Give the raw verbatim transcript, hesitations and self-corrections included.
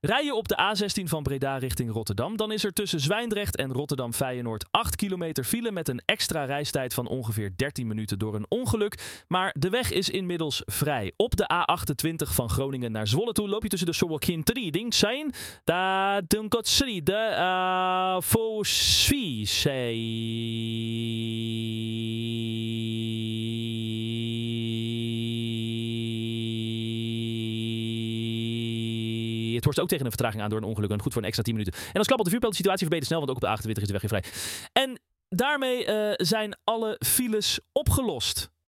Rij je op de A zestien van Breda richting Rotterdam, dan is er tussen Zwijndrecht en Rotterdam-Feyenoord acht kilometer file met een extra reistijd van ongeveer dertien minuten door een ongeluk. Maar de weg is inmiddels vrij. Op de A achtentwintig van Groningen naar Zwolle toe loop je tussen de Sowokin drie ding zijn. Da dunkot sri de uh, fosfi sei. Het wordt ook tegen een vertraging aan door een ongeluk. En goed voor een extra tien minuten. En als klap op de vuurpijl, de situatie verbetert snel, want ook op de A achtentwintig is de weg weer vrij. En daarmee uh, zijn alle files opgelost.